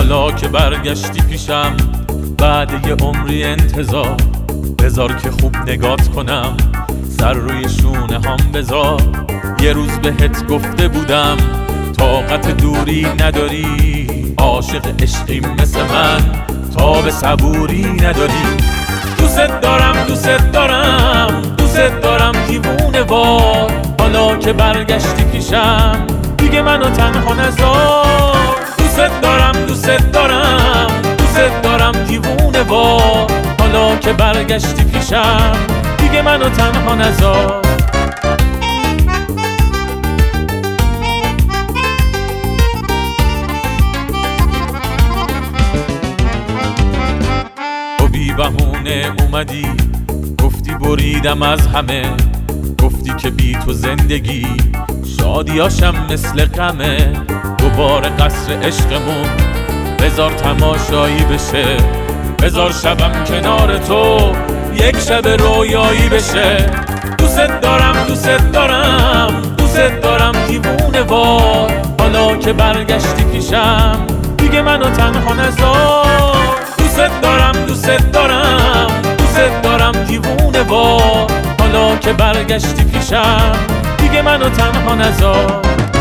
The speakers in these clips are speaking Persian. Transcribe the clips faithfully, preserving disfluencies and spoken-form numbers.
حالا که برگشتی پیشم بعد یه عمری انتظار، بذار که خوب نگات کنم، سر روی شونه هم بذار. یه روز بهت گفته بودم طاقت دوری نداری، عاشق عشقی مثل من تا به صبوری نداری. دوست دارم دوست دارم دوست دارم دیوونه وار، حالا که برگشتی پیشم دیگه منو تنها نذار. دوست دارم دوست دارم دوست دارم دیوونه وار، حالا که برگشتی پیشم دیگه منو تنها نذار. تو بی بهونه اومدی گفتی بریدم از همه، گفتی که بی تو زندگی شادیاشم مثل غمه. دوباره قصر عشقمون بذار تماشایی بشه، بذار شبم کنار تو یک شب رویایی بشه. دوست دارم دوست دارم دوست دارم دیوونه وار، حالا که برگشتی پیشم دیگه منو تنها نذار. دوست دارم دوست دارم دوست دارم دیوونه وار، حالا که برگشتی پیشم دیگه منو تنها نذار.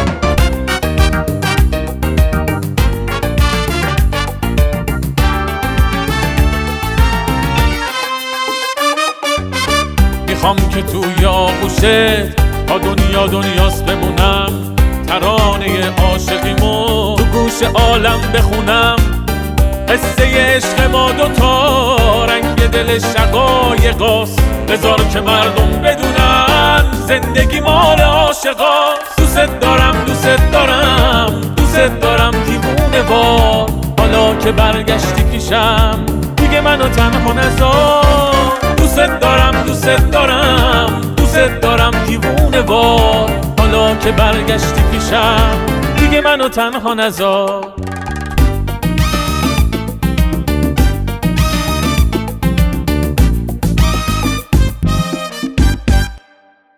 میخوام که تو آغوشت تا دنیا دنیاست بمونم، ترانه عاشقیمو تو گوش عالم بخونم. قصه عشق ما دوتا رنگ دل شقایقاست، بذار که مردم بدونن زندگی مال عاشقاست. دوست دارم دوست دارم دوست دارم دیوونه وار، حالا که برگشتی پیشم دیگه منو تنها نذار. دوست دارم دوست دارم دوست دارم دیوونه وار، حالا که برگشتی پیشم دیگه منو تنها نذار.